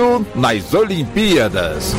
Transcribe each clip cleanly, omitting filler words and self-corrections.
Chiquinho nas Olimpíadas.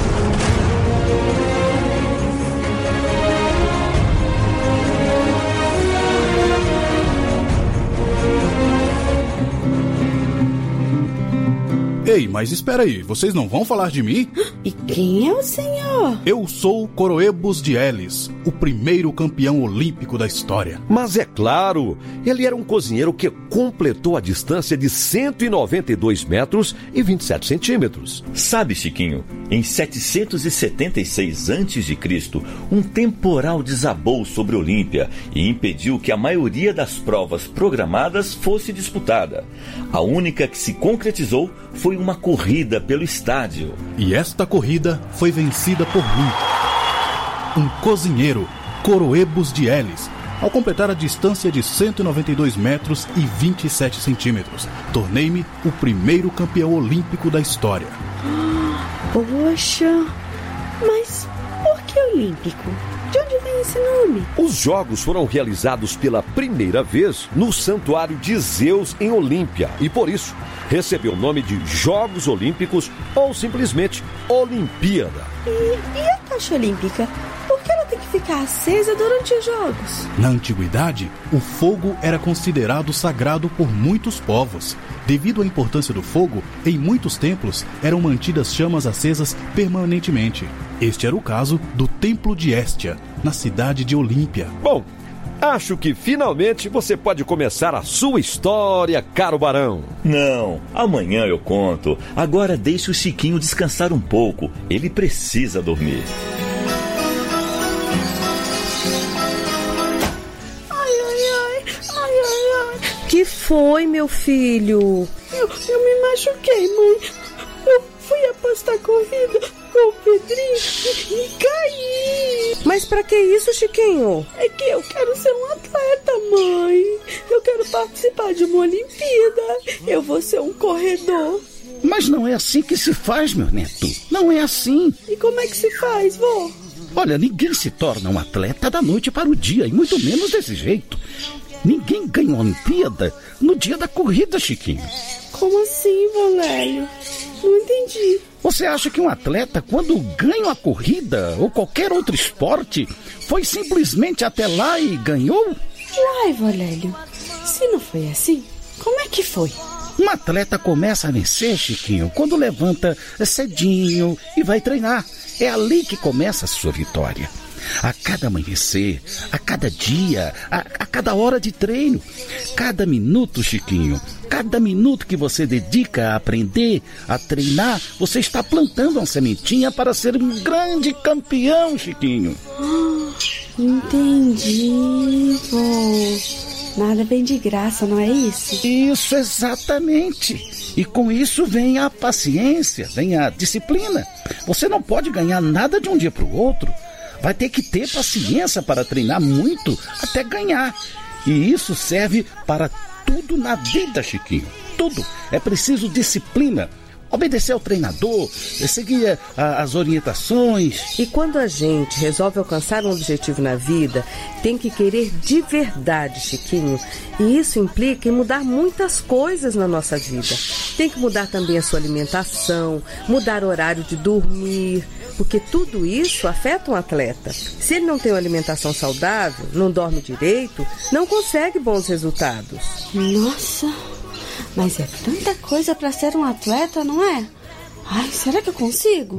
Ei, mas espera aí, vocês não vão falar de mim? E quem é o senhor? Eu sou Coroebus de Elis, o primeiro campeão olímpico da história. Mas é claro, ele era um cozinheiro que completou a distância de 192 metros e 27 centímetros. Sabe, Chiquinho, em 776 a.C., um temporal desabou sobre Olímpia e impediu que a maioria das provas programadas fosse disputada. A única que se concretizou foi uma corrida pelo estádio. E esta corrida foi vencida por mim, um cozinheiro, Coroebus de Elis, ao completar a distância de 192 metros e 27 centímetros. Tornei-me o primeiro campeão olímpico da história. Poxa, mas por que olímpico? De onde vem esse nome? Os jogos foram realizados pela primeira vez no Santuário de Zeus em Olímpia e, por isso, recebeu o nome de Jogos Olímpicos ou simplesmente Olimpíada. E a tocha olímpica? Por que ela tem que ficar acesa durante os jogos? Na antiguidade, o fogo era considerado sagrado por muitos povos. Devido à importância do fogo, em muitos templos eram mantidas chamas acesas permanentemente. Este era o caso do Templo de Héstia, na cidade de Olímpia. Bom, acho que finalmente você pode começar a sua história, caro barão. Não, amanhã eu conto. Agora deixe o Chiquinho descansar um pouco. Ele precisa dormir. Que foi, meu filho? Eu me machuquei, mãe. Eu fui apostar corrida com o Pedrinho e caí. Mas pra que isso, Chiquinho? É que eu quero ser um atleta, mãe. Eu quero participar de uma Olimpíada. Eu vou ser um corredor. Mas não é assim que se faz, meu neto. Não é assim. E como é que se faz, vô? Olha, ninguém se torna um atleta da noite para o dia, e muito menos desse jeito. Ninguém ganha uma Olimpíada no dia da corrida, Chiquinho. Como assim, vô Lélio? Não entendi. Você acha que um atleta, quando ganha uma corrida ou qualquer outro esporte, foi simplesmente até lá e ganhou? Uai, vô Lélio, se não foi assim, como é que foi? Um atleta começa a vencer, Chiquinho, quando levanta cedinho e vai treinar. É ali que começa a sua vitória. A cada amanhecer, a cada dia, a cada hora de treino, cada minuto, Chiquinho, cada minuto que você dedica a aprender, a treinar, você está plantando uma sementinha para ser um grande campeão, Chiquinho. Entendi, vô. Nada vem de graça, não é isso? Isso, exatamente. E com isso vem a paciência, vem a disciplina. Você não pode ganhar nada de um dia para o outro. Vai ter que ter paciência para treinar muito até ganhar. E isso serve para tudo na vida, Chiquinho. Tudo. É preciso disciplina. Obedecer ao treinador, seguir as orientações. E quando a gente resolve alcançar um objetivo na vida, tem que querer de verdade, Chiquinho. E isso implica em mudar muitas coisas na nossa vida. Tem que mudar também a sua alimentação, mudar o horário de dormir, porque tudo isso afeta um atleta. Se ele não tem uma alimentação saudável, não dorme direito, não consegue bons resultados. Nossa, mas é tanta coisa para ser um atleta, não é? Ai, será que eu consigo?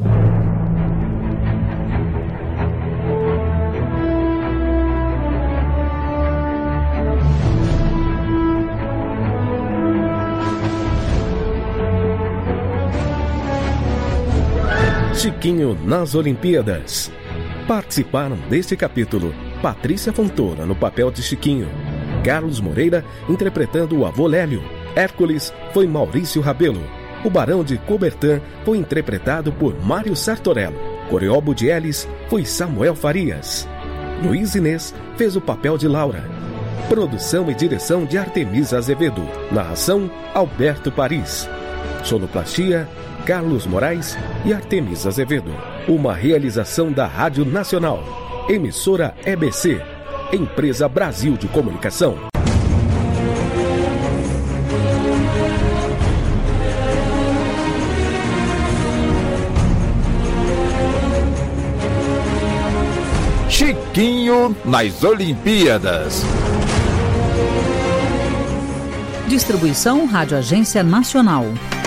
Chiquinho nas Olimpíadas. Participaram deste capítulo Patrícia Fontoura no papel de Chiquinho, Carlos Moreira interpretando o avô Lélio, Hércules foi Maurício Rabelo, o Barão de Coubertin foi interpretado por Mário Sartorello, Coroebus de Elis foi Samuel Farias, Luiz Inês fez o papel de Laura, produção e direção de Artemisa Azevedo, narração Alberto Paris, sonoplastia Carlos Moraes e Artemisa Azevedo. Uma realização da Rádio Nacional, emissora EBC, Empresa Brasil de Comunicação. Chiquinho nas Olimpíadas. Distribuição Rádio Agência Nacional.